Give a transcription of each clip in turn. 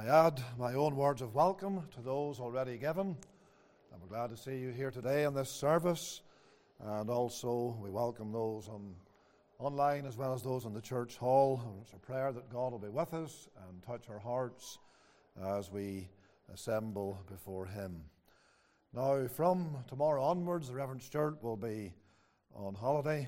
add my own words of welcome to those already given. And we're glad to see you here today in this service. And also we welcome those online as well as those in the church hall. It's a prayer that God will be with us and touch our hearts as we assemble before Him. Now, from tomorrow onwards, the Reverend Stuart will be on holiday.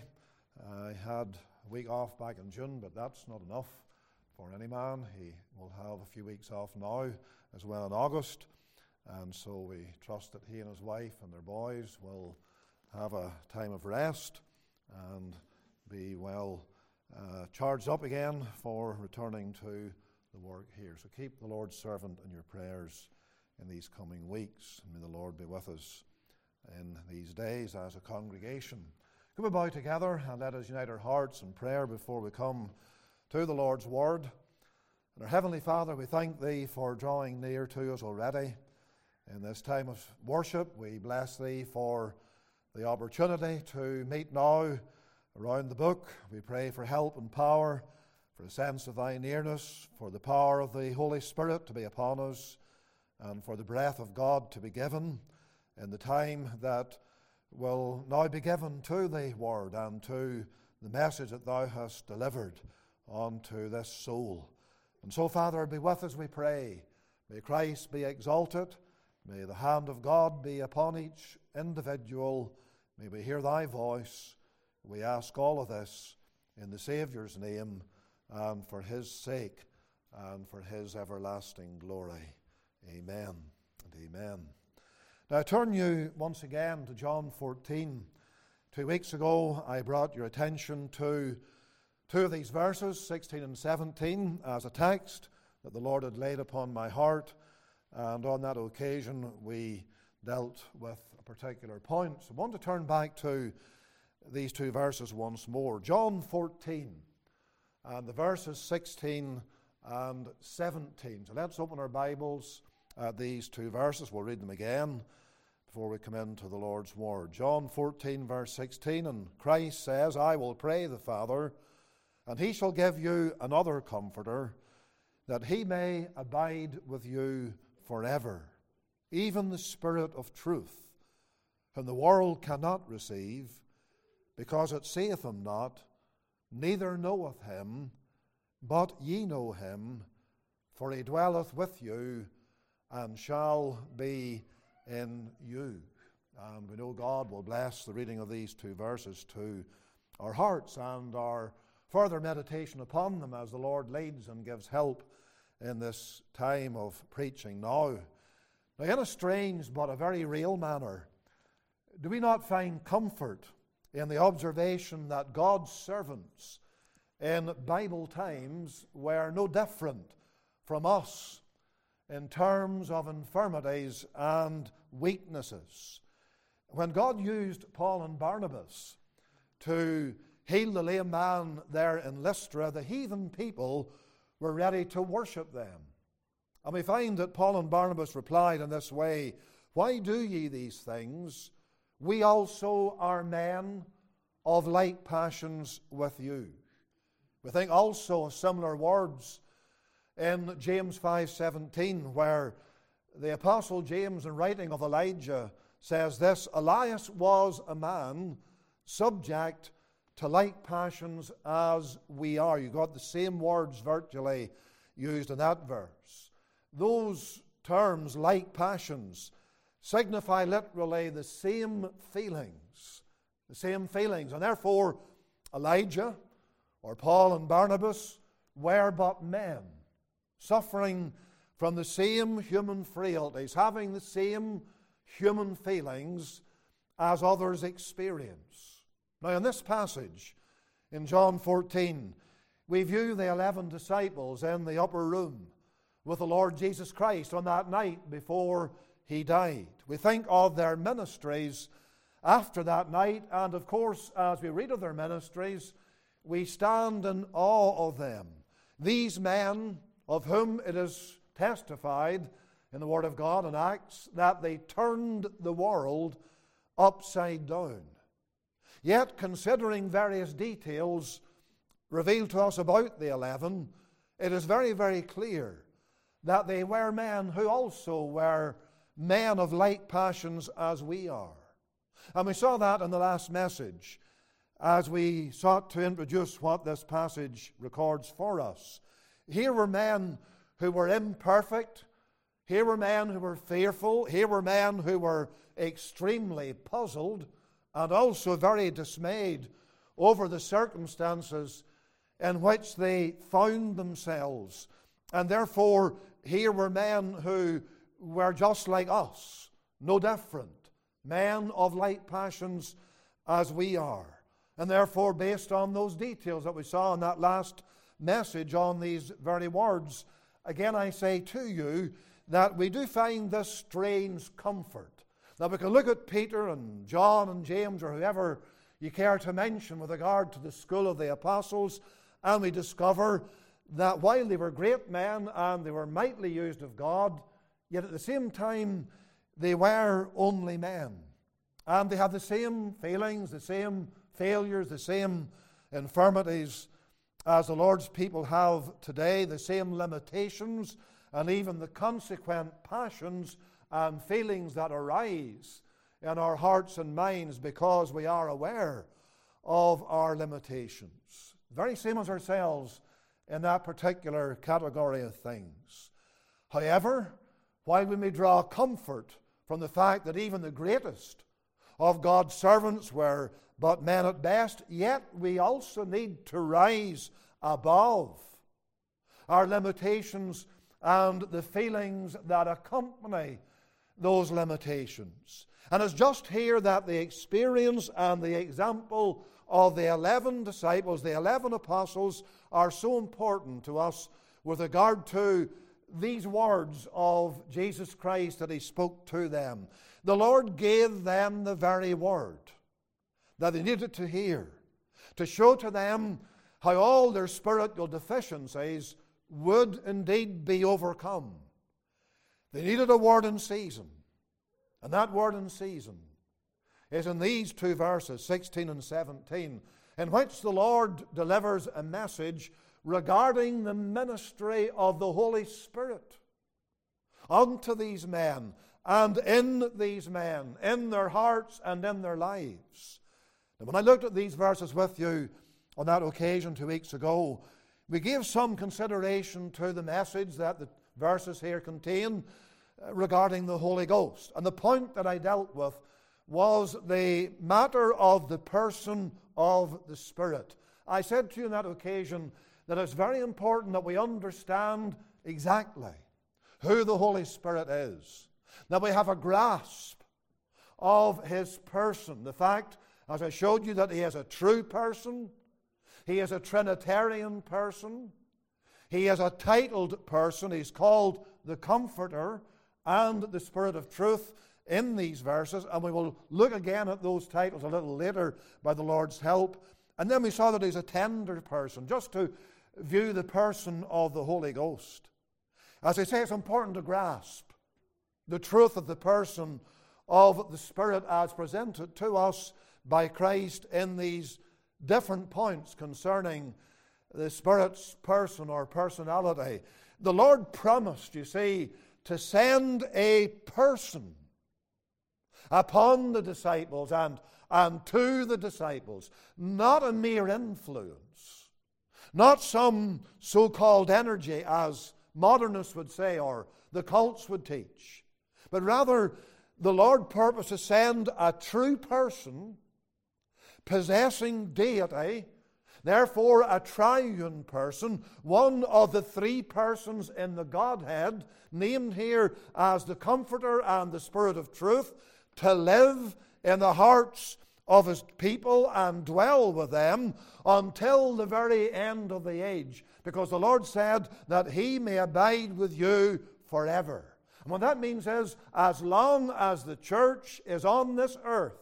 I had a week off back in June, but that's not enough for any man. He will have a few weeks off now as well in August, and so we trust that he and his wife and their boys will have a time of rest and be well charged up again for returning to the work here. So keep the Lord's servant in your prayers in these coming weeks. May the Lord be with us in these days as a congregation. Can we bow together and let us unite our hearts in prayer before we come to the Lord's Word. And our Heavenly Father, we thank Thee for drawing near to us already. In this time of worship, we bless Thee for the opportunity to meet now around the book. We pray for help and power, for a sense of Thy nearness, for the power of the Holy Spirit to be upon us, and for the breath of God to be given in the time that will now be given to the Word and to the message that Thou hast delivered onto this soul. And so, Father, be with us, we pray. May Christ be exalted. May the hand of God be upon each individual. May we hear Thy voice. We ask all of this in the Saviour's name and for His sake and for His everlasting glory. Amen and amen. Now, I turn you once again to John 14. 2 weeks ago, I brought your attention to two of these verses, 16 and 17, as a text that the Lord had laid upon my heart. And on that occasion, we dealt with a particular point. So I want to turn back to these two verses once more. John 14, and the verses 16 and 17. So let's open our Bibles at these two verses. We'll read them again before we come into the Lord's Word. John 14, verse 16, and Christ says, I will pray the Father, and He shall give you another Comforter, that He may abide with you forever, even the Spirit of truth, whom the world cannot receive, because it seeth Him not, neither knoweth Him, but ye know Him, for He dwelleth with you, and shall be in you. And we know God will bless the reading of these two verses to our hearts and our further meditation upon them as the Lord leads and gives help in this time of preaching now. Now, in a strange but a very real manner, do we not find comfort in the observation that God's servants in Bible times were no different from us in terms of infirmities and weaknesses? When God used Paul and Barnabas to heal the lame man there in Lystra, the heathen people were ready to worship them. And we find that Paul and Barnabas replied in this way, Why do ye these things? We also are men of like passions with you. We think also of similar words in James 5:17, where the Apostle James, in writing of Elijah, says this, Elias was a man subject to like passions as we are. You got the same words virtually used in that verse. Those terms, like passions, signify literally the same feelings. And therefore, Elijah or Paul and Barnabas were but men, suffering from the same human frailties, having the same human feelings as others experience. Now, in this passage, in John 14, we view the 11 disciples in the upper room with the Lord Jesus Christ on that night before He died. We think of their ministries after that night, and of course, as we read of their ministries, we stand in awe of them. These men, of whom it is testified in the Word of God in Acts that they turned the world upside down. Yet, considering various details revealed to us about the 11, it is very, very clear that they were men who also were men of like passions as we are. And we saw that in the last message as we sought to introduce what this passage records for us. Here were men who were imperfect. Here were men who were fearful. Here were men who were extremely puzzled and also very dismayed over the circumstances in which they found themselves. And therefore, here were men who were just like us, no different, men of like passions as we are. And therefore, based on those details that we saw in that last message on these very words, again I say to you that we do find this strange comfort. Now we can look at Peter and John and James or whoever you care to mention with regard to the school of the apostles, and we discover that while they were great men and they were mightily used of God, yet at the same time they were only men. And they had the same feelings, the same failures, the same infirmities as the Lord's people have today, the same limitations and even the consequent passions and feelings that arise in our hearts and minds because we are aware of our limitations. Very same as ourselves in that particular category of things. However, while we may draw comfort from the fact that even the greatest of God's servants were but men at best, yet we also need to rise above our limitations and the feelings that accompany those limitations. And it's just here that the experience and the example of the 11 disciples, the 11 apostles, are so important to us with regard to these words of Jesus Christ that he spoke to them. The Lord gave them the very word that they needed to hear, to show to them how all their spiritual deficiencies would indeed be overcome. They needed a word in season, and that word in season is in these two verses, 16 and 17, in which the Lord delivers a message regarding the ministry of the Holy Spirit unto these men and in these men, in their hearts and in their lives. And when I looked at these verses with you on that occasion 2 weeks ago, we gave some consideration to the message that the verses here contain regarding the Holy Ghost. And the point that I dealt with was the matter of the person of the Spirit. I said to you on that occasion that it's very important that we understand exactly who the Holy Spirit is, that we have a grasp of his person. The fact, as I showed you, that he is a true person, he is a Trinitarian person, he is a titled person, he's called the Comforter and the Spirit of Truth in these verses, and we will look again at those titles a little later by the Lord's help. And then we saw that he's a tender person, just to view the person of the Holy Ghost. As I say, it's important to grasp the truth of the person of the Spirit as presented to us by Christ in these different points concerning the Spirit's person or personality. The Lord promised, you see, to send a person upon the disciples and to the disciples, not a mere influence, not some so-called energy as modernists would say or the cults would teach, but rather the Lord purposed to send a true person possessing deity, therefore a triune person, one of the three persons in the Godhead, named here as the Comforter and the Spirit of Truth, to live in the hearts of his people and dwell with them until the very end of the age, because the Lord said that he may abide with you forever. And what that means is, as long as the church is on this earth,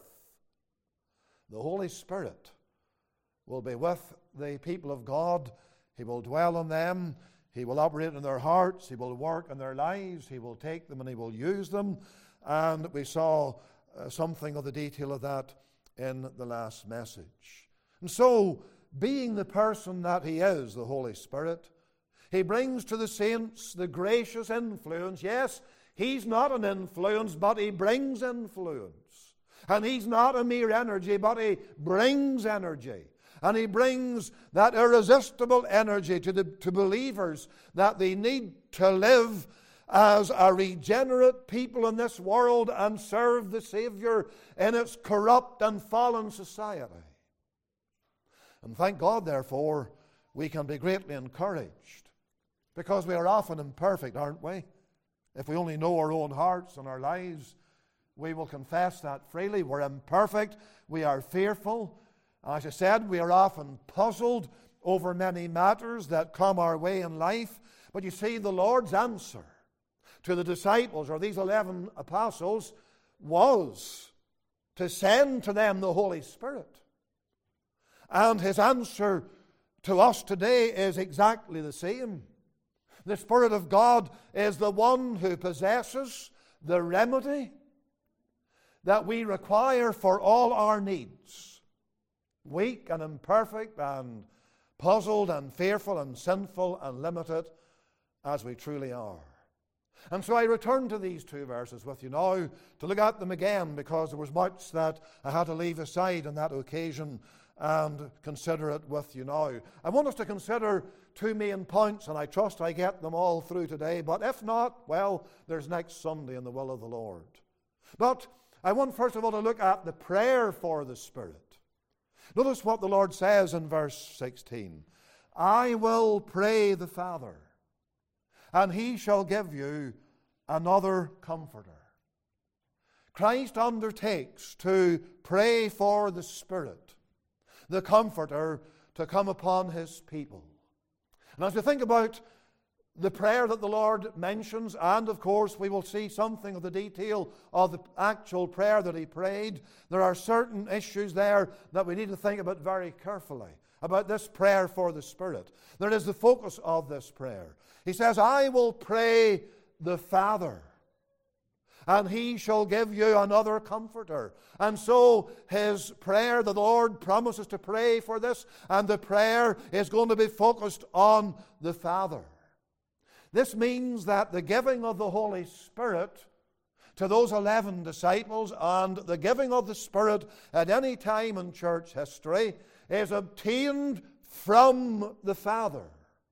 the Holy Spirit will be with the people of God. He will dwell in them. He will operate in their hearts. He will work in their lives. He will take them and he will use them. And we saw something of the detail of that in the last message. And so, being the person that he is, the Holy Spirit, He brings to the saints the gracious influence. Yes, He's not an influence, but He brings influence. And He's not a mere energy, but He brings energy. And He brings that irresistible energy to believers that they need to live as a regenerate people in this world and serve the Savior in its corrupt and fallen society. And thank God, therefore, we can be greatly encouraged, because we are often imperfect, aren't we? If we only know our own hearts and our lives, we will confess that freely. We're imperfect, we are fearful. As I said, we are often puzzled over many matters that come our way in life. But you see, the Lord's answer to the disciples, or these 11 apostles, was to send to them the Holy Spirit. And His answer to us today is exactly the same. The Spirit of God is the one who possesses the remedy that we require for all our needs. Weak and imperfect and puzzled and fearful and sinful and limited as we truly are. And so I return to these two verses with you now to look at them again, because there was much that I had to leave aside on that occasion and consider it with you now. I want us to consider two main points, and I trust I get them all through today. But if not, well, there's next Sunday in the will of the Lord. But I want first of all to look at the prayer for the Spirit. Notice what the Lord says in verse 16. I will pray the Father, and He shall give you another Comforter. Christ undertakes to pray for the Spirit, the Comforter, to come upon His people. And as we think about the prayer that the Lord mentions, and of course we will see something of the detail of the actual prayer that He prayed, there are certain issues there that we need to think about very carefully, about this prayer for the Spirit. There is the focus of this prayer. He says, I will pray the Father, and He shall give you another Comforter. And so His prayer, the Lord promises to pray for this, and the prayer is going to be focused on the Father. This means that the giving of the Holy Spirit to those 11 disciples, and the giving of the Spirit at any time in church history, is obtained from the Father.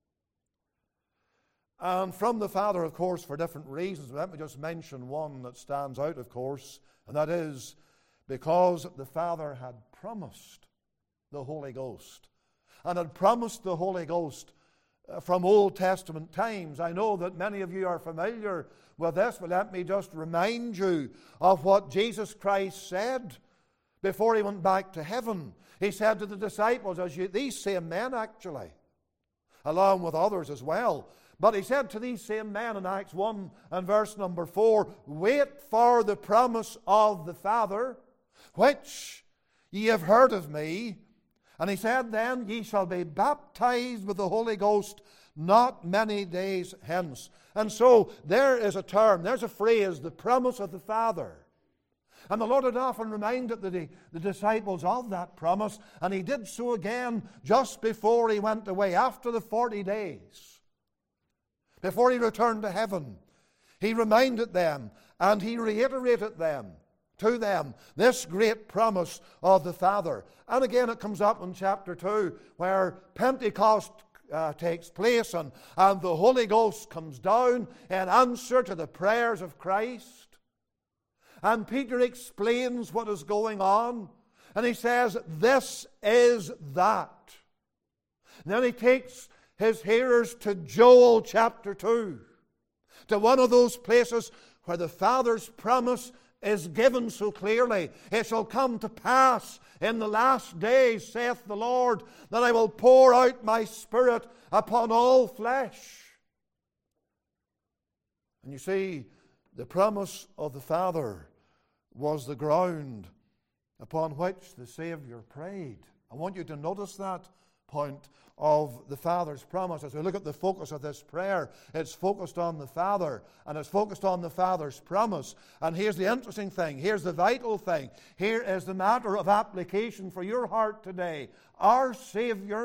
And from the Father, of course, for different reasons. Let me just mention one that stands out, of course, and that is because the Father had promised the Holy Ghost, and had promised the Holy Ghost from Old Testament times. I know that many of you are familiar with this, but let me just remind you of what Jesus Christ said before He went back to heaven. He said to the disciples, these same men actually, along with others as well, but He said to these same men in Acts 1 and verse number 4, wait for the promise of the Father, which ye have heard of me. And He said then, ye shall be baptized with the Holy Ghost not many days hence. And so there is a term, there's a phrase, the promise of the Father. And the Lord had often reminded the disciples of that promise, and He did so again just before He went away, after the 40 days. Before He returned to heaven, He reminded them and He reiterated to them this great promise of the Father. And again it comes up in chapter 2 where Pentecost takes place and the Holy Ghost comes down in answer to the prayers of Christ. And Peter explains what is going on, and he says, this is that. And then he takes his hearers to Joel chapter 2, to one of those places where the Father's promise is given so clearly. It shall come to pass in the last days, saith the Lord, that I will pour out my Spirit upon all flesh. And you see, the promise of the Father was the ground upon which the Savior prayed. I want you to notice that point of the Father's promise. As we look at the focus of this prayer, it's focused on the Father, and it's focused on the Father's promise. And here's the interesting thing, here's the vital thing, here is the matter of application for your heart today. Our Savior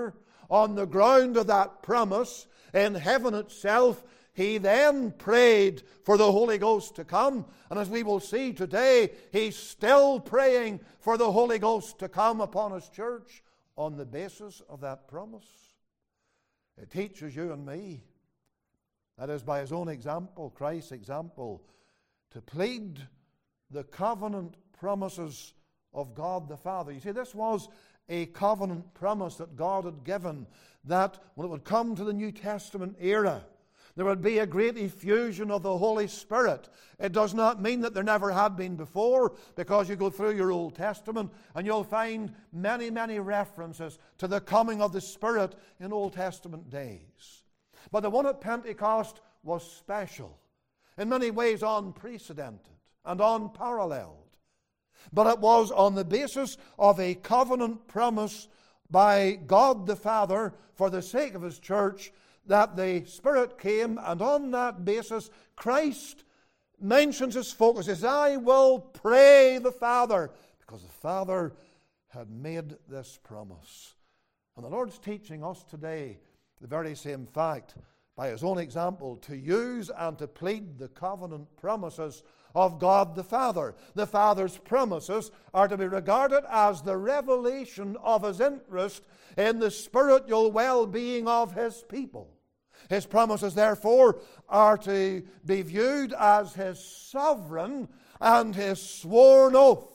on the ground of that promise in heaven itself, he then prayed for the Holy Ghost to come. And as we will see today, he's still praying for the Holy Ghost to come upon his church on the basis of that promise. It teaches you and me, that is by his own example, Christ's example, to plead the covenant promises of God the Father. You see, this was a covenant promise that God had given, that when it would come to the New Testament era, there would be a great effusion of the Holy Spirit. It does not mean that there never had been before, because you go through your Old Testament and you'll find many, many references to the coming of the Spirit in Old Testament days. But the one at Pentecost was special, in many ways unprecedented and unparalleled. But it was on the basis of a covenant promise by God the Father for the sake of his church that the Spirit came, and on that basis Christ mentions his focus. He says, I will pray the Father, because the Father had made this promise. And the Lord's teaching us today the very same fact by his own example, to use and to plead the covenant promises of God the Father. The Father's promises are to be regarded as the revelation of his interest in the spiritual well-being of his people. His promises, therefore, are to be viewed as his sovereign and his sworn oath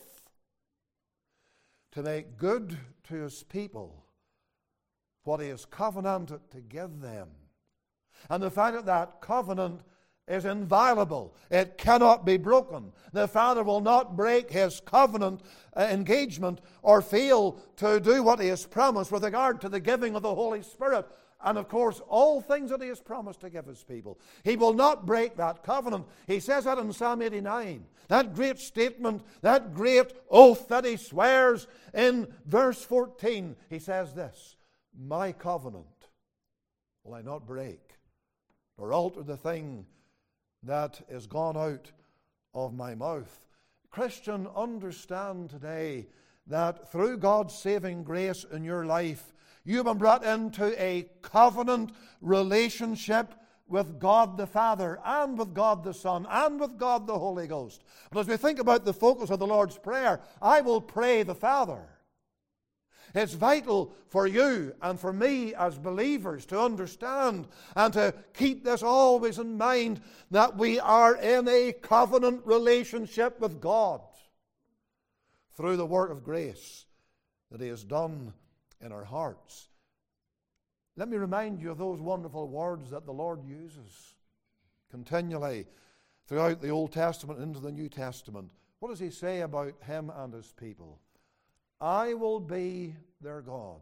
to make good to his people what he has covenanted to give them. And the fact that that covenant is inviolable. It cannot be broken. The Father will not break his covenant engagement or fail to do what he has promised with regard to the giving of the Holy Spirit. And of course, all things that he has promised to give his people. He will not break that covenant. He says that in Psalm 89. That great statement, that great oath that he swears in verse 14. He says this, my covenant will I not break, or alter the thing that is gone out of my mouth. Christian, understand today that through God's saving grace in your life, you've been brought into a covenant relationship with God the Father and with God the Son and with God the Holy Ghost. But as we think about the focus of the Lord's Prayer, I will pray the Father. It's vital for you and for me as believers to understand and to keep this always in mind, that we are in a covenant relationship with God through the work of grace that he has done in our hearts. Let me remind you of those wonderful words that the Lord uses continually throughout the Old Testament into the New Testament. What does he say about him and his people? I will be their God,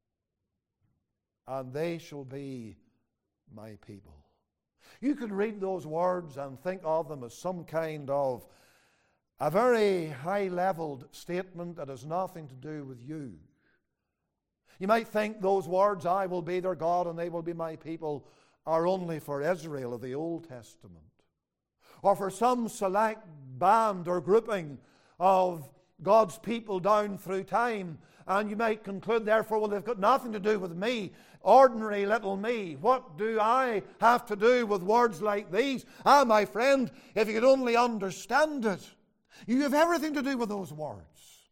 and they shall be my people. You could read those words and think of them as some kind of a very high-leveled statement that has nothing to do with you. You might think those words, I will be their God and they will be my people, are only for Israel of the Old Testament, or for some select band or grouping of God's people down through time. And you might conclude, therefore, well, they've got nothing to do with me, ordinary little me. What do I have to do with words like these? Ah, my friend, if you could only understand it, you have everything to do with those words.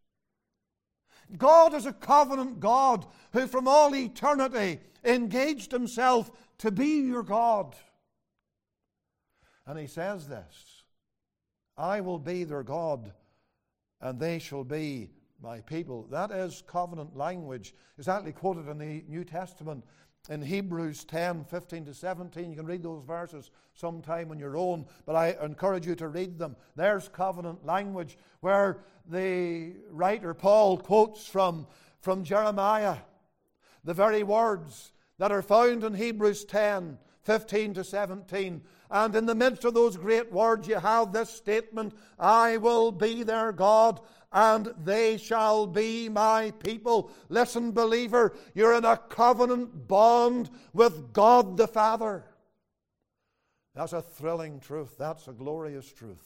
God is a covenant God who from all eternity engaged himself to be your God. And he says this, I will be their God and they shall be my people. That is covenant language. It's actually quoted in the New Testament in Hebrews 10, 15 to 17. You can read those verses sometime on your own, but I encourage you to read them. There's covenant language where the writer Paul quotes from Jeremiah the very words that are found in Hebrews 10, 15 to 17. And in the midst of those great words you have this statement, I will be their God and they shall be my people. Listen, believer, you're in a covenant bond with God the Father. That's a thrilling truth. That's a glorious truth.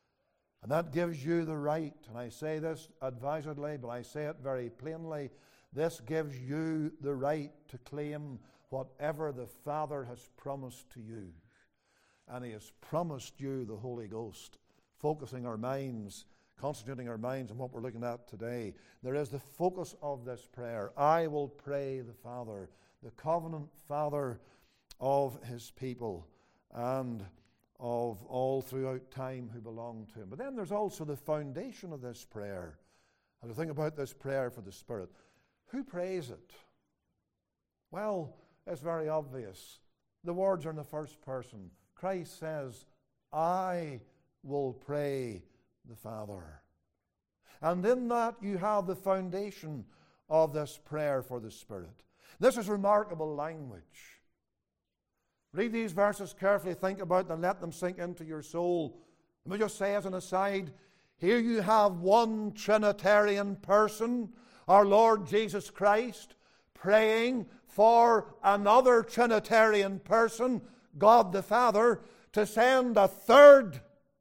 And that gives you the right, and I say this advisedly, but I say it very plainly, This gives you the right to claim whatever the Father has promised to you. And He has promised you the Holy Ghost, focusing our minds, concentrating our minds on what we're looking at today. There is the focus of this prayer. I will pray the Father, the covenant Father of His people and of all throughout time who belong to Him. But then there's also the foundation of this prayer. As we think about this prayer for the Spirit, who prays it? Well, it's very obvious. The words are in the first person. Christ says, I will pray the Father. And in that you have the foundation of this prayer for the Spirit. This is remarkable language. Read these verses carefully, think about them, let them sink into your soul. Let me just say as an aside, here you have one Trinitarian person, our Lord Jesus Christ, praying for another Trinitarian person, God the Father, to send a third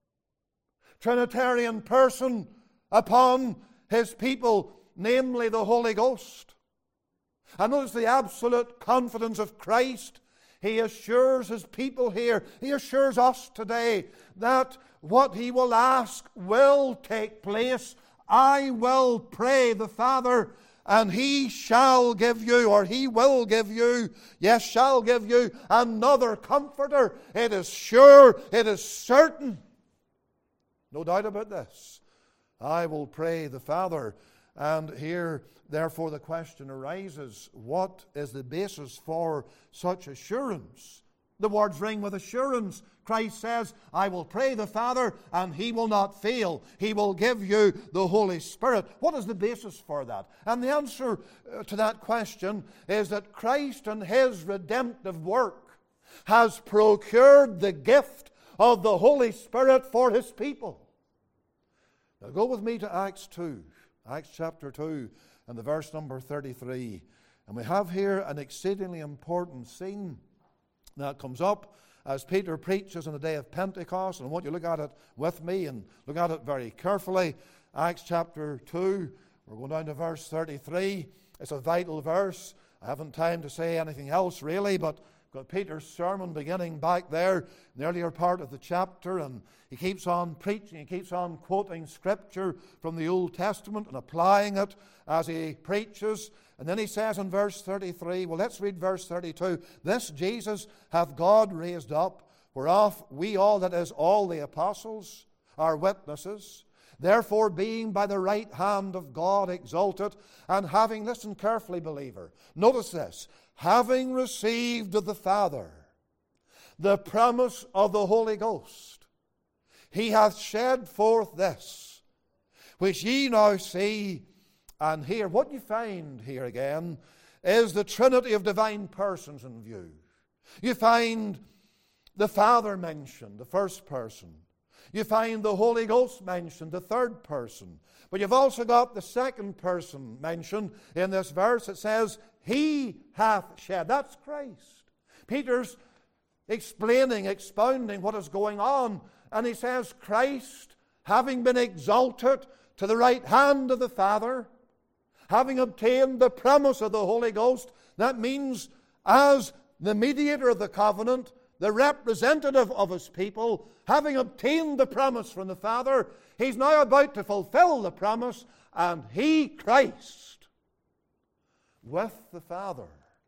Trinitarian person upon His people, namely the Holy Ghost. And notice the absolute confidence of Christ. He assures His people here, He assures us today, that what He will ask will take place. I will pray the Father, and He shall give you, or He will give you, yes, shall give you another Comforter. It is sure, it is certain. No doubt about this. I will pray the Father. And here, therefore, the question arises, what is the basis for such assurance? The words ring with assurance. Christ says, I will pray the Father, and He will not fail. He will give you the Holy Spirit. What is the basis for that? And the answer to that question is that Christ and His redemptive work has procured the gift of the Holy Spirit for His people. Now go with me to Acts 2. Acts chapter 2 and the verse number 33. And we have here an exceedingly important scene that comes up as Peter preaches on the day of Pentecost. And I want you to look at it with me and look at it very carefully. Acts chapter 2, we're going down to verse 33. It's a vital verse. I haven't time to say anything else really, but got Peter's sermon beginning back there in the earlier part of the chapter, and he keeps on preaching, he keeps on quoting Scripture from the Old Testament and applying it as he preaches. And then he says in verse 33, well, let's read verse 32. This Jesus hath God raised up, whereof we all, that is, all the apostles, are witnesses. Therefore, being by the right hand of God exalted, and having, listen carefully, believer, notice this, having received of the Father the promise of the Holy Ghost, He hath shed forth this, which ye now see and hear. What you find here again is the Trinity of divine persons in view. You find the Father mentioned, the first person. You find the Holy Ghost mentioned, the third person. But you've also got the second person mentioned in this verse. It says, He hath shed. That's Christ. Peter's explaining, expounding what is going on. And he says, Christ, having been exalted to the right hand of the Father, having obtained the promise of the Holy Ghost, that means as the mediator of the covenant, the representative of His people, having obtained the promise from the Father, He's now about to fulfill the promise, and He, Christ, with the Father,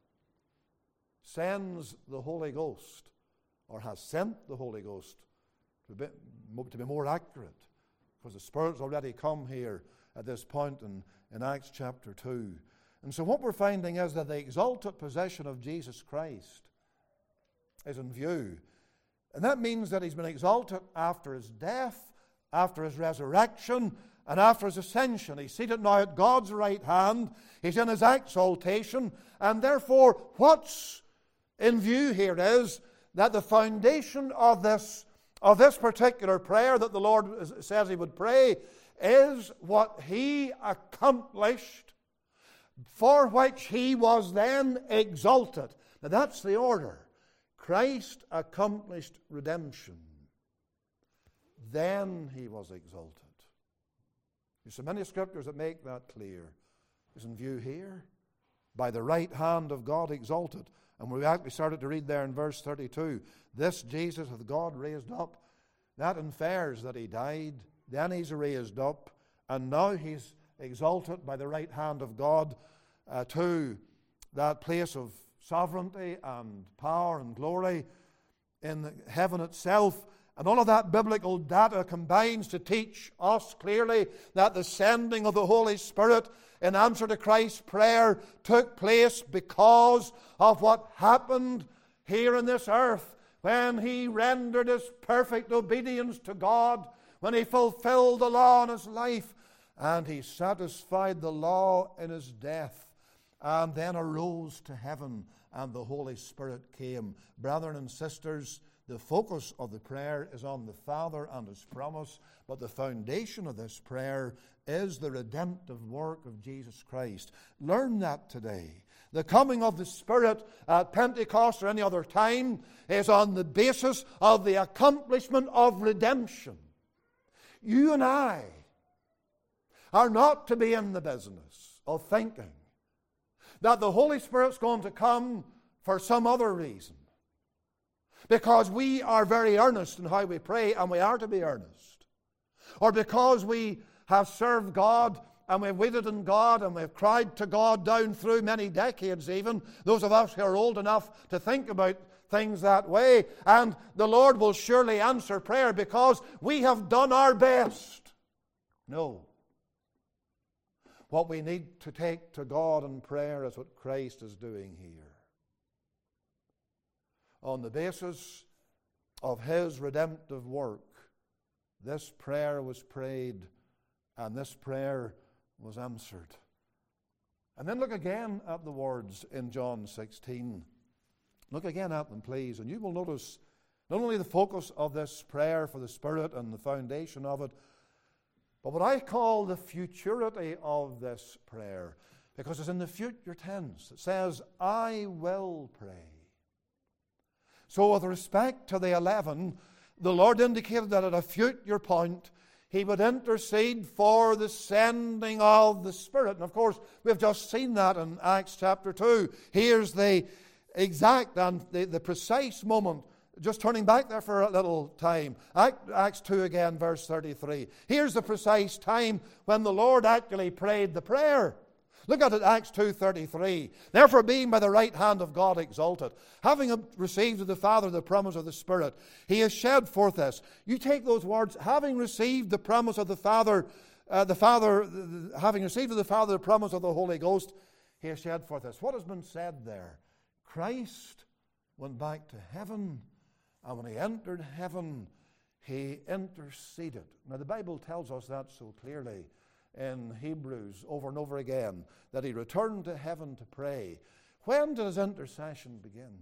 sends the Holy Ghost, or has sent the Holy Ghost, to be more accurate, because the Spirit's already come here at this point in Acts chapter 2. And so what we're finding is that the exalted position of Jesus Christ is in view. And that means that He's been exalted after His death, after His resurrection, and after His ascension. He's seated now at God's right hand. He's in His exaltation. And therefore, what's in view here is that the foundation of this particular prayer that the Lord says He would pray is what He accomplished, for which He was then exalted. Now that's the order. Christ accomplished redemption. Then He was exalted. There's so many scriptures that make that clear. It's in view here. by the right hand of God exalted. And we actually started to read there in verse 32. This Jesus hath God raised up. That infers that he died, then he's raised up, and now he's exalted by the right hand of God to that place of sovereignty and power and glory in heaven itself. And all of that biblical data combines to teach us clearly that the sending of the Holy Spirit in answer to Christ's prayer took place because of what happened here in this earth when he rendered his perfect obedience to God, when he fulfilled the law in his life, and he satisfied the law in his death, and then arose to heaven, and the Holy Spirit came. Brethren and sisters, the focus of the prayer is on the Father and his promise, but the foundation of this prayer is the redemptive work of Jesus Christ. Learn that today. The coming of the Spirit at Pentecost or any other time is on the basis of the accomplishment of redemption. You and I are not to be in the business of thinking that the Holy Spirit's going to come for some other reason, because we are very earnest in how we pray, and we are to be earnest, or because we have served God and we've waited on God and we've cried to God down through many decades even, those of us who are old enough to think about things that way, and the Lord will surely answer prayer because we have done our best. No. What we need to take to God in prayer is what Christ is doing here. On the basis of his redemptive work, this prayer was prayed, and this prayer was answered. And then look again at the words in John 16. Look again at them, please, and you will notice not only the focus of this prayer for the Spirit and the foundation of it, but what I call the futurity of this prayer, because it's in the future tense. It says, I will pray. So with respect to the 11, the Lord indicated that at a future point he would intercede for the sending of the Spirit. And of course, we've just seen that in Acts chapter 2. Here's the exact and the precise moment. Just turning back there for a little time. Acts 2 again, verse 33. Here's the precise time when the Lord actually prayed the prayer. Look at it, Acts 2:33. Therefore, being by the right hand of God exalted, having received of the Father the promise of the Spirit, he has shed forth this. You take those words, having received the promise of the Father, having received of the Father the promise of the Holy Ghost, he has shed forth this. What has been said there? Christ went back to heaven, and when he entered heaven, he interceded. Now, the Bible tells us that so clearly in Hebrews over and over again, that he returned to heaven to pray. When did his intercession begin?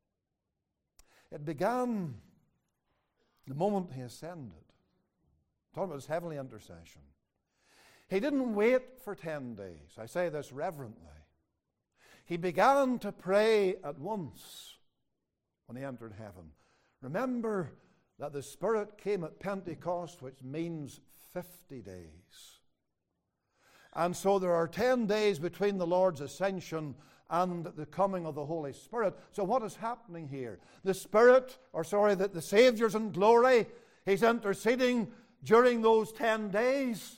It began the moment he ascended. Talking about his heavenly intercession. He didn't wait for 10 days. I say this reverently. He began to pray at once when he entered heaven. Remember that the Spirit came at Pentecost, which means 50 days. And so there are 10 days between the Lord's ascension and the coming of the Holy Spirit. So what is happening here? The Savior's in glory. He's interceding during those 10 days.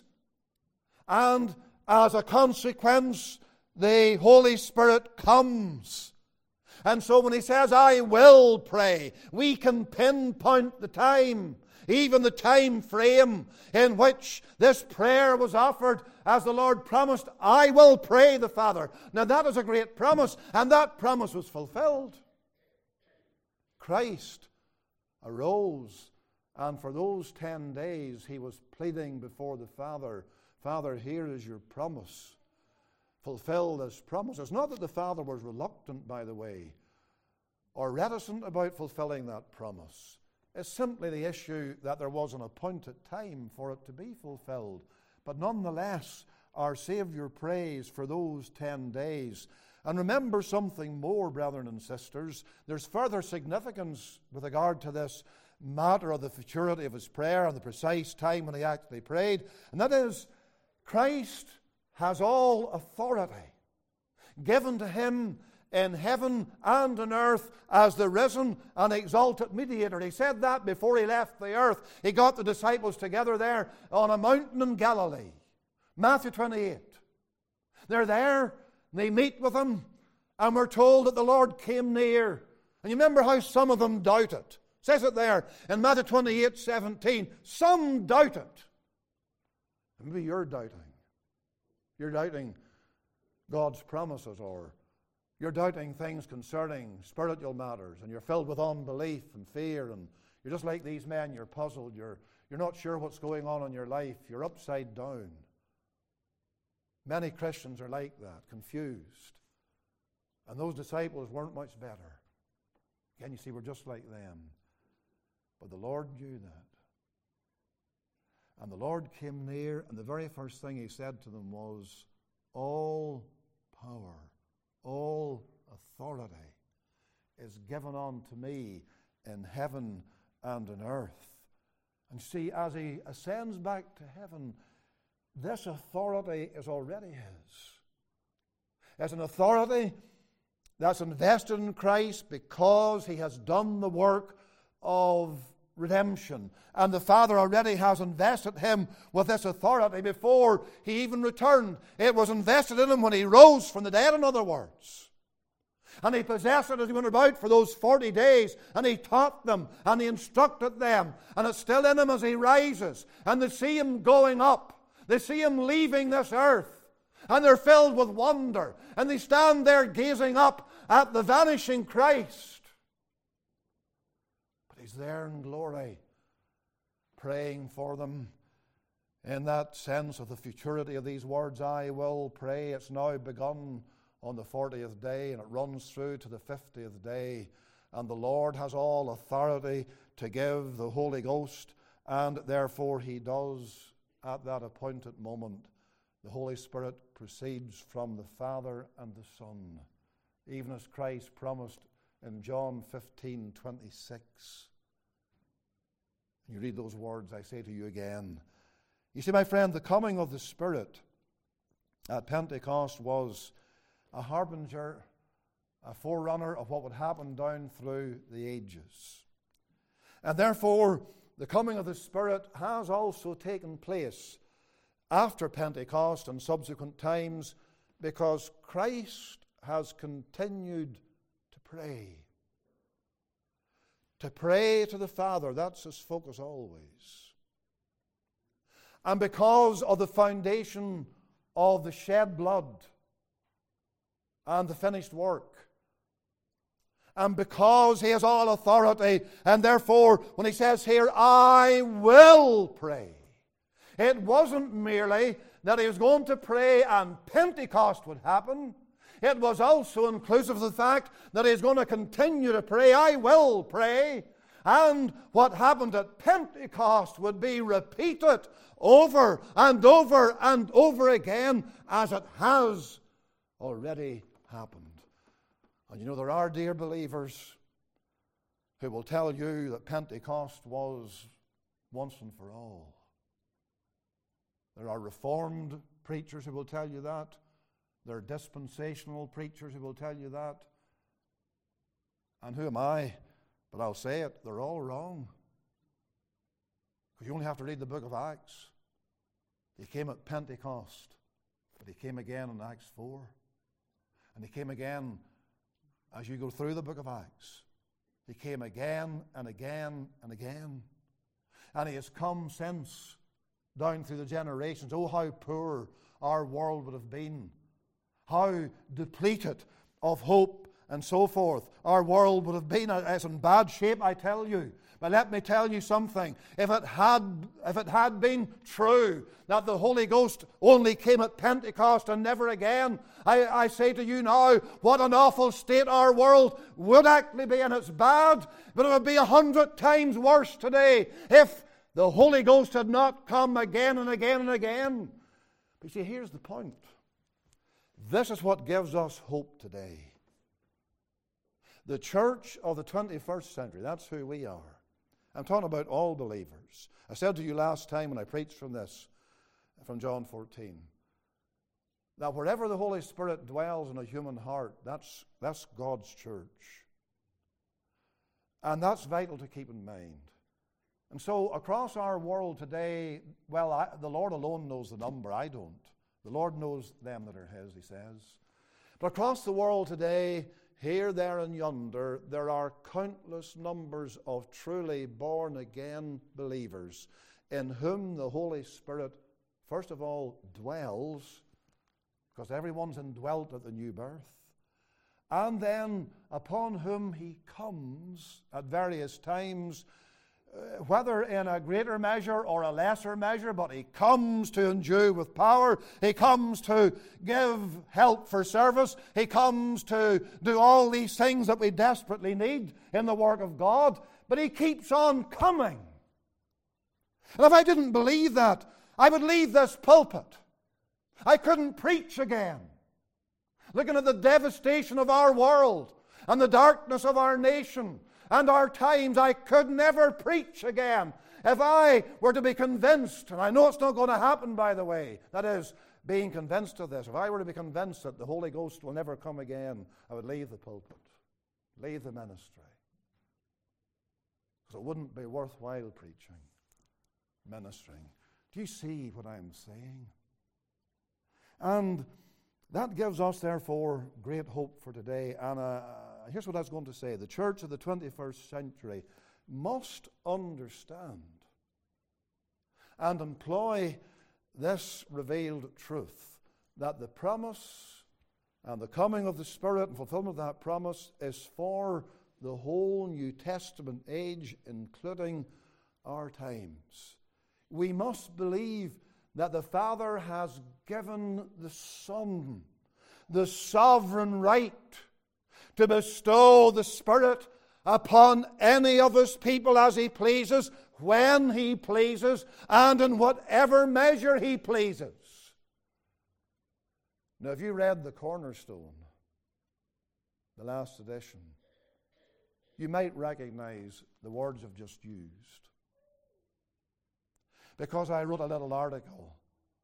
And as a consequence, the Holy Spirit comes. And so when he says, I will pray, we can pinpoint the time, even the time frame in which this prayer was offered, as the Lord promised, I will pray the Father. Now that is a great promise, and that promise was fulfilled. Christ arose, and for those 10 days he was pleading before the Father, Father, here is your promise. Fulfill this promise. It's not that the Father was reluctant, by the way, or reticent about fulfilling that promise. It's simply the issue that there was an appointed time for it to be fulfilled. But nonetheless, our Savior prays for those 10 days. And remember something more, brethren and sisters. There's further significance with regard to this matter of the futurity of his prayer and the precise time when he actually prayed. And that is, Christ has all authority. given to him in heaven and on earth as the risen and exalted mediator. He said that before he left the earth. He got the disciples together there on a mountain in Galilee. Matthew 28. They're there, they meet with him, and we're told that the Lord came near. And you remember how some of them doubted. It says it there in Matthew 28:17. Some doubted. Maybe you're doubting. You're doubting God's promises, or you're doubting things concerning spiritual matters, and you're filled with unbelief and fear, and you're just like these men, you're puzzled, you're not sure what's going on in your life, you're upside down. Many Christians are like that, confused. And those disciples weren't much better. Again, you see, we're just like them. But the Lord knew that. And the Lord came near, and the very first thing he said to them was, all power, all authority is given unto me in heaven and on earth. And see, as he ascends back to heaven, this authority is already his. It's an authority that's invested in Christ because he has done the work of redemption. And the Father already has invested him with this authority before he even returned. It was invested in him when he rose from the dead, in other words. And he possessed it as he went about for those 40 days. And he taught them and he instructed them. And it's still in him as he rises. And they see him going up. They see him leaving this earth. And they're filled with wonder. And they stand there gazing up at the vanishing Christ. But he's there in glory, praying for them in that sense of the futurity of these words. I will pray. It's now begun on the 40th day, and it runs through to the 50th day. And the Lord has all authority to give the Holy Ghost, and therefore he does at that appointed moment. The Holy Spirit proceeds from the Father and the Son, even as Christ promised in John 15:26. You read those words, I say to you again. You see, my friend, the coming of the Spirit at Pentecost was a harbinger, a forerunner of what would happen down through the ages. And therefore, the coming of the Spirit has also taken place after Pentecost and subsequent times, because Christ has continued to pray. To pray to the Father, that's his focus always. And because of the foundation of the shed blood and the finished work, and because he has all authority, and therefore when he says here, I will pray, it wasn't merely that he was going to pray and Pentecost would happen. It was also inclusive of the fact that he's going to continue to pray. I will pray. And what happened at Pentecost would be repeated over and over and over again, as it has already happened. And you know, there are dear believers who will tell you that Pentecost was once and for all. There are Reformed preachers who will tell you that. There are dispensational preachers who will tell you that. And who am I? But I'll say it, they're all wrong. Because you only have to read the book of Acts. He came at Pentecost, but he came again in Acts 4. And he came again as you go through the book of Acts. He came again and again and again. And he has come since, down through the generations. Oh, how poor our world would have been. How depleted of hope and so forth our world would have been. It's in bad shape, I tell you. But let me tell you something. If it had been true that the Holy Ghost only came at Pentecost and never again, I say to you now, what an awful state our world would actually be. And it's bad, but it would be 100 times worse today if the Holy Ghost had not come again and again and again. But see, here's the point. This is what gives us hope today. The church of the 21st century, that's who we are. I'm talking about all believers. I said to you last time when I preached from this, from John 14, that wherever the Holy Spirit dwells in a human heart, that's God's church. And that's vital to keep in mind. And so across our world today, the Lord alone knows the number. I don't. The Lord knows them that are His, He says. But across the world today, here, there, and yonder, there are countless numbers of truly born-again believers in whom the Holy Spirit, first of all, dwells, because everyone's indwelt at the new birth, and then upon whom He comes at various times, whether in a greater measure or a lesser measure, but He comes to endue with power. He comes to give help for service. He comes to do all these things that we desperately need in the work of God. But He keeps on coming. And if I didn't believe that, I would leave this pulpit. I couldn't preach again. Looking at the devastation of our world and the darkness of our nation and our times, I could never preach again if I were to be convinced, and I know it's not going to happen, by the way, that is, being convinced of this. If I were to be convinced that the Holy Ghost will never come again, I would leave the pulpit, leave the ministry, because it wouldn't be worthwhile preaching, ministering. Do you see what I'm saying? And that gives us, therefore, great hope for today. And here's what I was going to say. The church of the 21st century must understand and employ this revealed truth, that the promise and the coming of the Spirit and fulfillment of that promise is for the whole New Testament age, including our times. We must believe that the Father has given the Son the sovereign right to bestow the Spirit upon any of His people as He pleases, when He pleases, and in whatever measure He pleases. Now, if you read the Cornerstone, the last edition, you might recognize the words I've just used, because I wrote a little article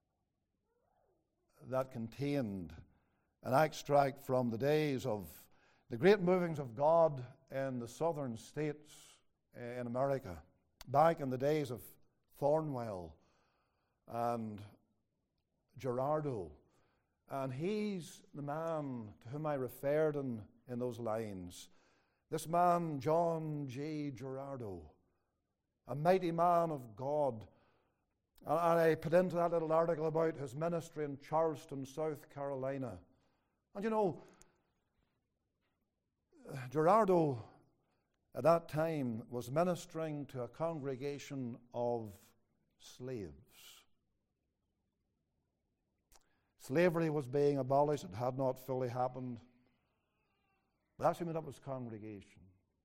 that contained an extract from the days of the great movings of God in the southern states in America, back in the days of Thornwell and Gerardo. And he's the man to whom I referred in those lines. This man, John G. Gerardo, a mighty man of God. And I put into that little article about his ministry in Charleston, South Carolina. And you know, Gerardo at that time was ministering to a congregation of slaves. Slavery was being abolished. It had not fully happened. But actually made up his congregation.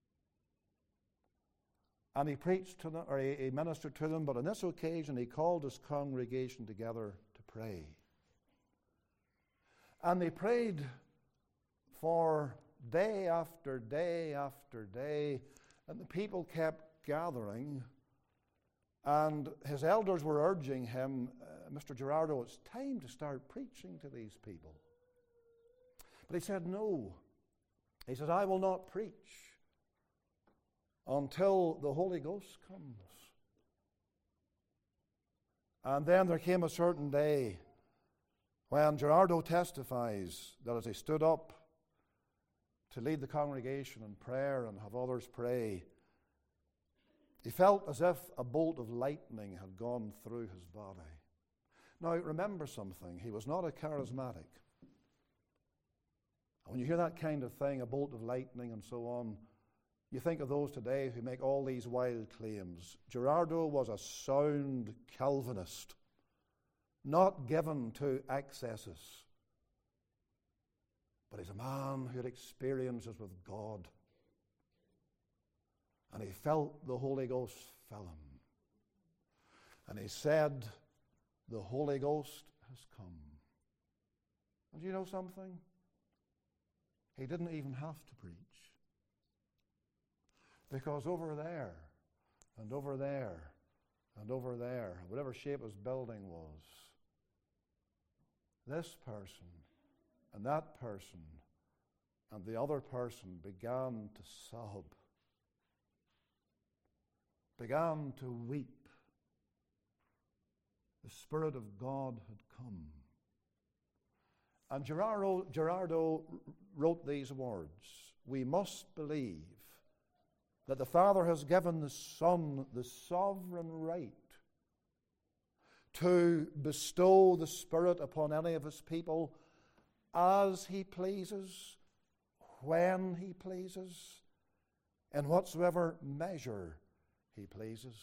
And he preached to them, or he ministered to them, but on this occasion he called his congregation together to pray. And they prayed for day after day after day, and the people kept gathering, and his elders were urging him, Mr. Gerardo, it's time to start preaching to these people. But he said, no. He said, I will not preach until the Holy Ghost comes. And then there came a certain day when Gerardo testifies that as he stood up to lead the congregation in prayer and have others pray, he felt as if a bolt of lightning had gone through his body. Now, remember something. He was not a charismatic. When you hear that kind of thing, a bolt of lightning and so on, you think of those today who make all these wild claims. Gerardo was a sound Calvinist, not given to excesses. But he's a man who had experiences with God. And he felt the Holy Ghost fill him. And he said, the Holy Ghost has come. And do you know something? He didn't even have to preach. Because over there, and over there, and over there, whatever shape his building was, this person and that person and the other person began to sob, began to weep. The Spirit of God had come. And Gerardo wrote these words: we must believe that the Father has given the Son the sovereign right to bestow the Spirit upon any of His people as He pleases, when He pleases, in whatsoever measure He pleases.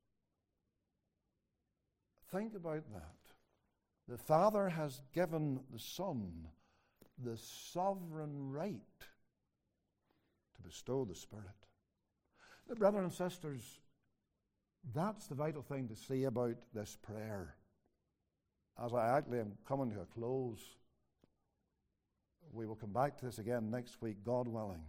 Think about that. The Father has given the Son the sovereign right to bestow the Spirit. Now, brothers and sisters, that's the vital thing to see about this prayer. As I actually am coming to a close, we will come back to this again next week, God willing.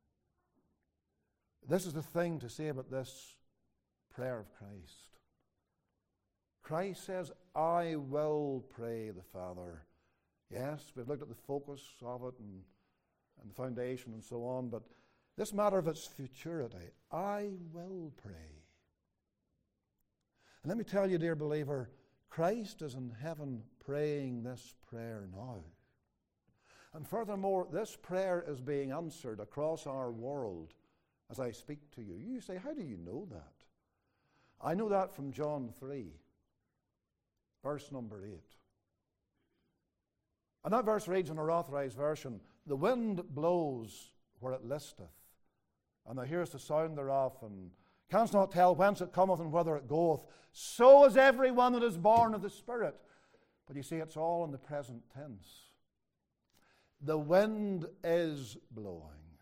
This is the thing to say about this prayer of Christ. Christ says, I will pray the Father. Yes, we've looked at the focus of it and the foundation and so on, but this matter of its futurity, I will pray. And let me tell you, dear believer, Christ is in heaven praying this prayer now. And furthermore, this prayer is being answered across our world as I speak to you. You say, how do you know that? I know that from John 3. Verse number 8. And that verse reads in our Authorized Version, the wind blows where it listeth, and thou hearest the sound thereof, and canst not tell whence it cometh and whither it goeth. So is every one that is born of the Spirit. But you see, it's all in the present tense. The wind is blowing.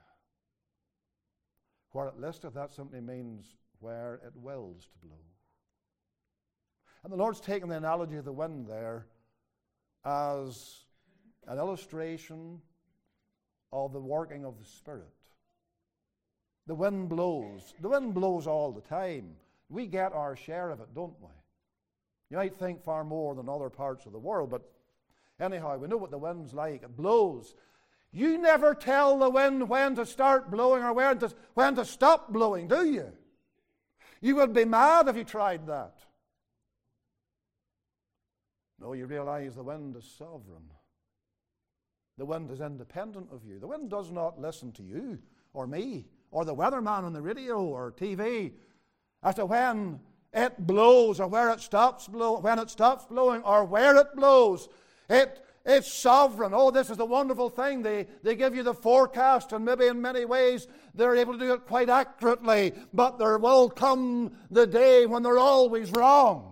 Where it listeth, that simply means where it wills to blow. And the Lord's taken the analogy of the wind there as an illustration of the working of the Spirit. The wind blows. The wind blows all the time. We get our share of it, don't we? You might think far more than other parts of the world, but anyhow, we know what the wind's like. It blows. You never tell the wind when to start blowing or when to stop blowing, do you? You would be mad if you tried that. No, you realize the wind is sovereign. The wind is independent of you. The wind does not listen to you or me or the weatherman on the radio or TV as to when it blows or where it stops blowing, when it stops blowing or where it blows. It's sovereign. Oh, this is the wonderful thing. They give you the forecast, and maybe in many ways they're able to do it quite accurately, but there will come the day when they're always wrong.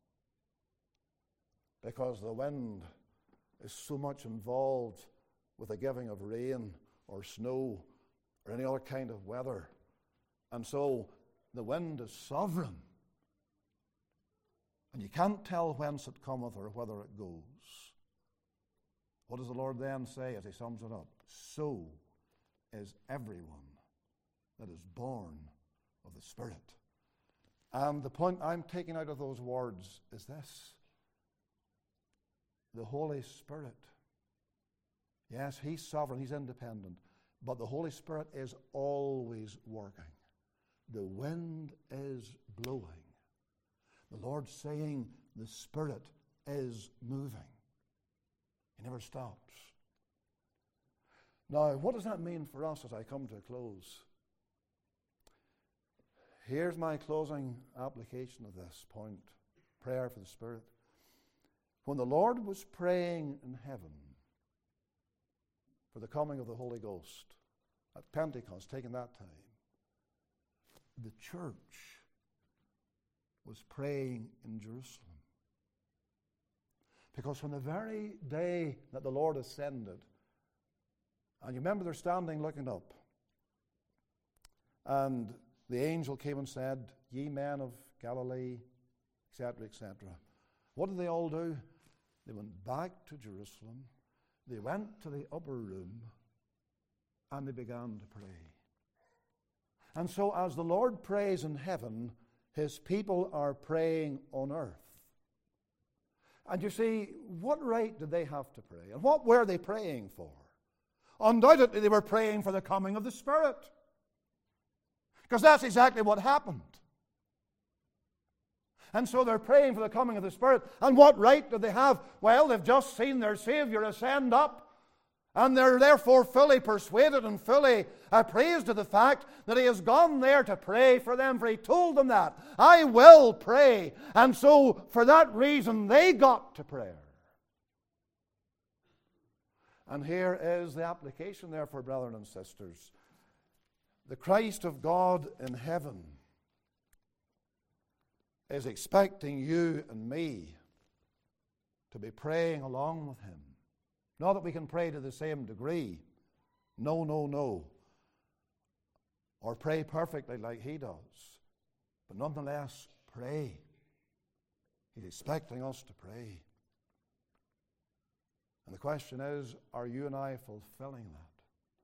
Because the wind is so much involved with the giving of rain or snow or any other kind of weather. And so the wind is sovereign. And you can't tell whence it cometh or whither it goes. What does the Lord then say as He sums it up? So is everyone that is born of the Spirit. And the point I'm taking out of those words is this. The Holy Spirit, yes, He's sovereign, He's independent, but the Holy Spirit is always working. The wind is blowing. The Lord's saying the Spirit is moving. He never stops. Now, what does that mean for us as I come to a close? Here's my closing application of this point, prayer for the Spirit. When the Lord was praying in heaven for the coming of the Holy Ghost at Pentecost, taking that time, the church was praying in Jerusalem. Because from the very day that the Lord ascended, and you remember they're standing looking up, and the angel came and said, ye men of Galilee, etc., etc. What did they all do? They went back to Jerusalem, they went to the upper room, and they began to pray. And so as the Lord prays in heaven, His people are praying on earth. And you see, what right did they have to pray? And what were they praying for? Undoubtedly, they were praying for the coming of the Spirit. Because that's exactly what happened. And so they're praying for the coming of the Spirit. And what right do they have? Well, they've just seen their Savior ascend up. And they're therefore fully persuaded and fully appraised of the fact that He has gone there to pray for them. For He told them that. I will pray. And so for that reason they got to prayer. And here is the application therefore, brethren and sisters. The Christ of God in heaven is expecting you and me to be praying along with Him. Not that we can pray to the same degree. No, no, no. Or pray perfectly like He does. But nonetheless, pray. He's expecting us to pray. And the question is, are you and I fulfilling that?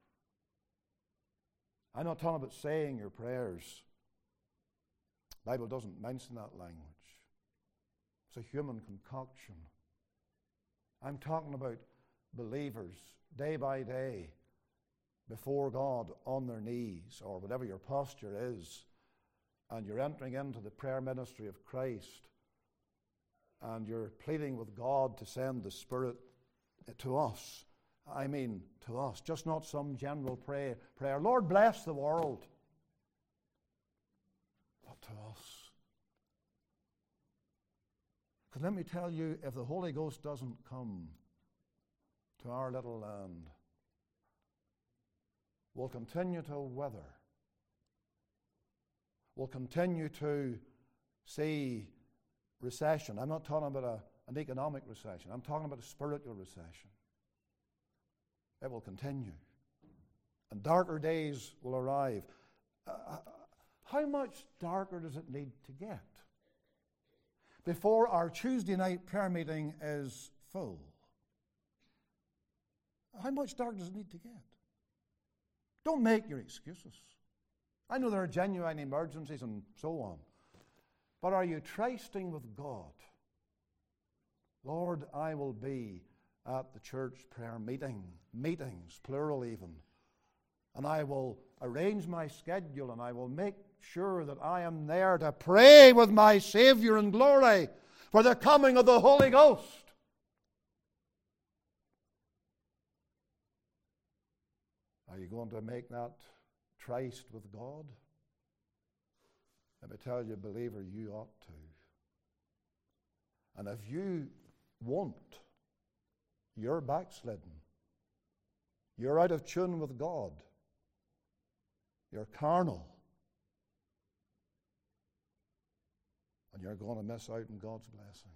I'm not talking about saying your prayers. The Bible doesn't mention that language. It's a human concoction. I'm talking about believers, day by day, before God on their knees, or whatever your posture is, and you're entering into the prayer ministry of Christ, and you're pleading with God to send the Spirit to us. I mean, to us, just not some general prayer. Lord, bless the world. But to us. Because let me tell you, if the Holy Ghost doesn't come to our little land, we'll continue to wither. We'll continue to see recession. I'm not talking about an economic recession. I'm talking about a spiritual recession. It will continue. And darker days will arrive. How much darker does it need to get before our Tuesday night prayer meeting is full? How much darker does it need to get? Don't make your excuses. I know there are genuine emergencies and so on. But are you trusting with God? Lord, I will be at the church prayer meetings, plural even. And I will arrange my schedule and I will make sure that I am there to pray with my Savior in glory for the coming of the Holy Ghost. Are you going to make that tryst with God? Let me tell you, believer, you ought to. And if you won't, you're backslidden. You're out of tune with God. You're carnal. And you're going to miss out on God's blessing.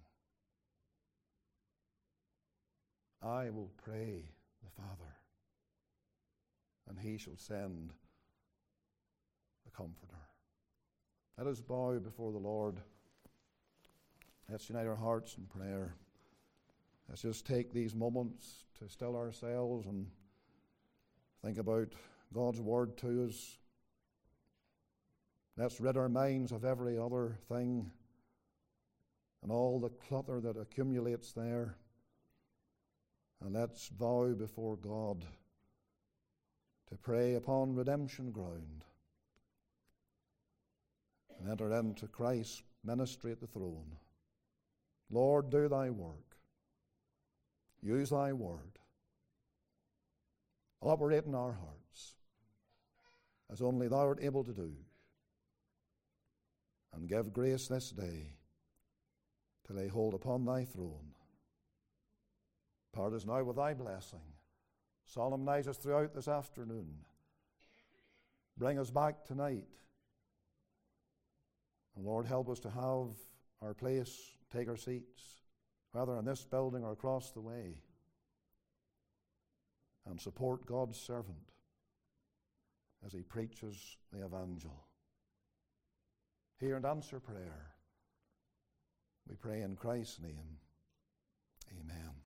I will pray the Father, and He shall send the Comforter. Let us bow before the Lord. Let's unite our hearts in prayer. Let's just take these moments to still ourselves and think about God's Word to us. Let's rid our minds of every other thing and all the clutter that accumulates there. And let's vow before God to pray upon redemption ground and enter into Christ's ministry at the throne. Lord, do Thy work. Use Thy word. Operate in our hearts as only Thou art able to do. And give grace this day to lay hold upon Thy throne. Part us now with Thy blessing. Solemnize us throughout this afternoon. Bring us back tonight. And Lord, help us to have our place, take our seats, whether in this building or across the way, and support God's servant as he preaches the evangel. Hear and answer prayer. We pray in Christ's name. Amen.